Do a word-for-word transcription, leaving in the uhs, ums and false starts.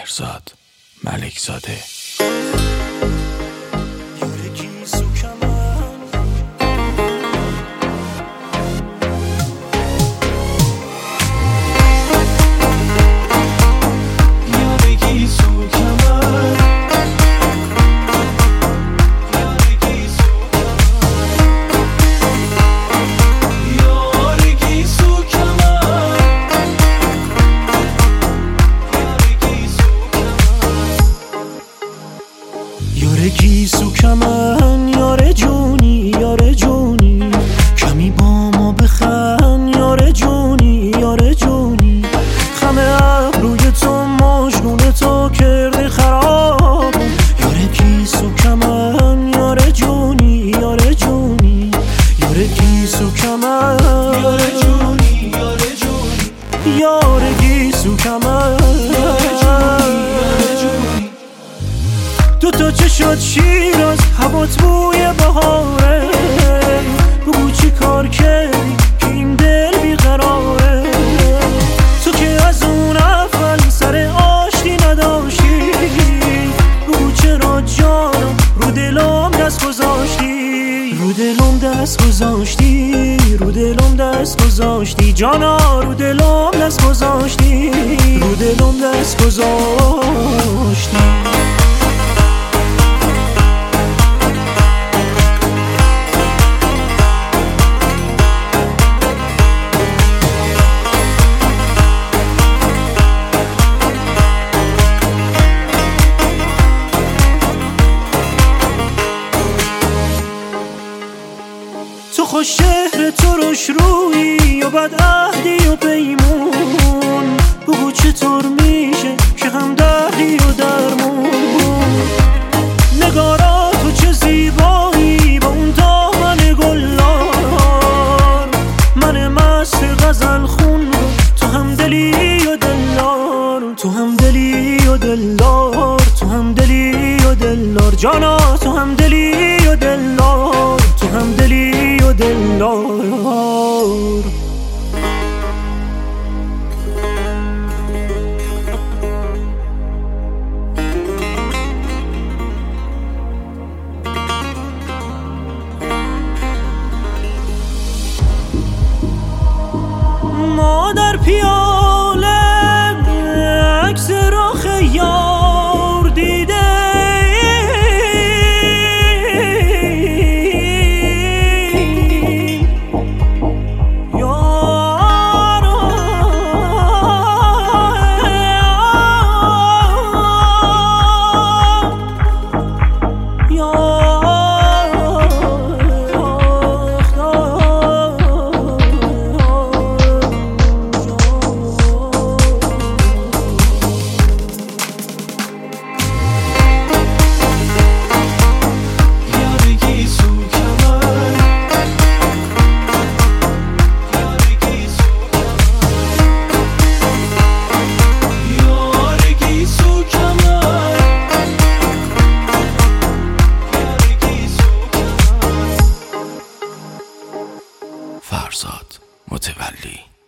فرزاد ملکزاده. یاره گیسو کمن یاره جونی یاره جونی کمی با ما بخن یاره جونی یاره جونی خمه ابروی تو مجنون تو کرده خراب یاره گیسو کمن یاره جونی یاره جونی یاره گیسو کمن یاره جونی یاره جونی یاره گیسو کمن دو تا چه شد شیراز هوات بوی بهاره بگو چی کار کردی که این دل بیقراره تو که از اون اول سر آشتی نداشتی بگو چرا جانم رو دلم دست گذاشتی رو دلم دست گذاشتی رو دلم دست گذاشتی جانا رو دلم دست گذاشتی رو دلم دست گذاشتی. تو خوش شهر تو روش روی و بد عهدی و پیمون بگو چطور میشه که هم دردی و درمون نگارا تو چه زیبایی با اون دامن گلار من مست غزل خون تو هم دلی و دلدار تو هم دلی و دلدار تو هم دلی و دلدار جانا تو هم دلی و دلدار تو هم دلی و دلدار. مادر پیاله عکس رخ یار دیده فرزاد متولی.